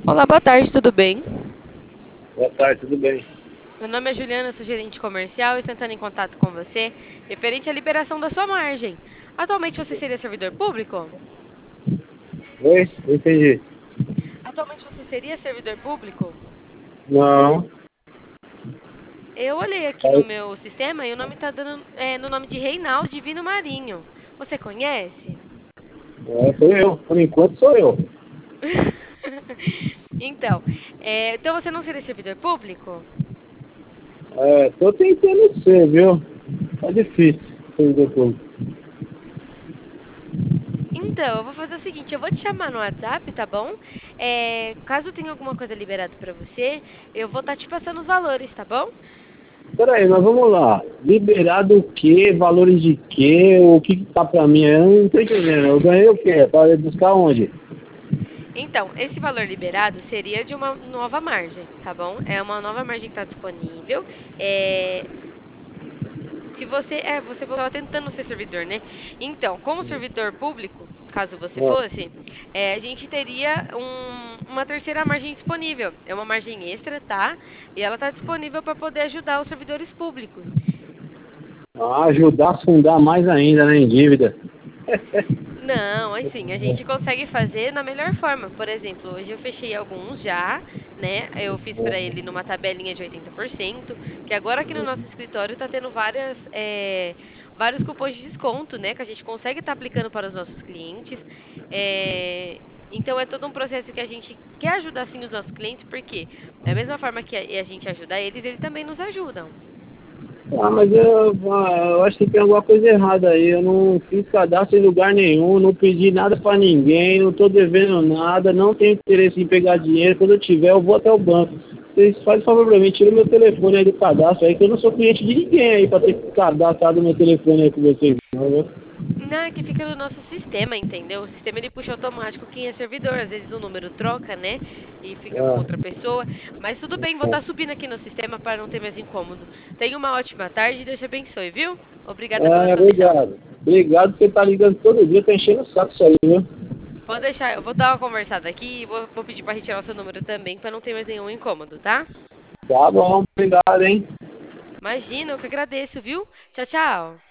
Olá, boa tarde, tudo bem? Boa tarde, tudo bem? Meu nome é Juliana, sou gerente comercial e estou entrando em contato com você referente à liberação da sua margem. Atualmente você seria servidor público? Oi? Não entendi. Atualmente você seria servidor público? Não. Eu olhei aqui no É, meu sistema e o nome está dando no nome de Reinaldo Divino Marinho. Você conhece? sou eu. Por enquanto sou eu. Então, então você não seria servidor público? Tô tentando ser, viu? Tá difícil ser depois. Então, eu vou fazer o seguinte, eu vou te chamar no WhatsApp, tá bom? Caso tenha alguma coisa liberada pra você, eu vou estar te passando os valores, tá bom? Peraí, mas vamos lá. Liberado o quê? Valores de quê? O que tá pra mim? Eu não tô entendendo. Eu ganhei o quê? Para buscar onde? Então, esse valor liberado seria de uma nova margem, tá bom? É uma nova margem que está disponível. É, Se você. Você estava tentando ser servidor, né? Então, como servidor público, caso você Ah, fosse, a gente teria uma terceira margem disponível. É uma margem extra, tá? E ela está disponível para poder ajudar os servidores públicos. ajudar a fundar mais ainda, né? Em dívida. Não, assim, a gente consegue fazer na melhor forma. Por exemplo, hoje eu fechei alguns já, né? Eu fiz para ele numa tabelinha de 80%, que agora aqui no nosso escritório está tendo vários cupons de desconto, né? Que a gente consegue estar aplicando para os nossos clientes. Então é todo um processo que a gente quer ajudar sim os nossos clientes, porque da mesma forma que a gente ajuda eles, eles também nos ajudam. Mas eu acho que tem alguma coisa errada aí. Eu não fiz cadastro em lugar nenhum, não pedi nada pra ninguém, não tô devendo nada, não tenho interesse em pegar dinheiro. Quando eu tiver, eu vou até o banco. Vocês fazem favor pra mim, tira meu telefone aí do cadastro aí, que eu não sou cliente de ninguém aí pra ter cadastrado meu telefone aí com vocês, não, viu? Não, é que fica no nosso sistema, entendeu? O sistema ele puxa automático quem é servidor. Às vezes o número troca, né? E fica com Ah, outra pessoa. Mas tudo bem, vou estar subindo aqui no sistema para não ter mais incômodo. Tenha uma ótima tarde e Deus te abençoe, viu? Obrigada pela sua atenção. obrigado. Obrigado por você tá ligando todo dia, tá enchendo o saco isso aí, viu? Pode deixar, eu vou dar uma conversada aqui e vou pedir para retirar o seu número também para não ter mais nenhum incômodo, tá? Tá bom, obrigado, hein? Imagina, eu que agradeço, viu? Tchau, tchau.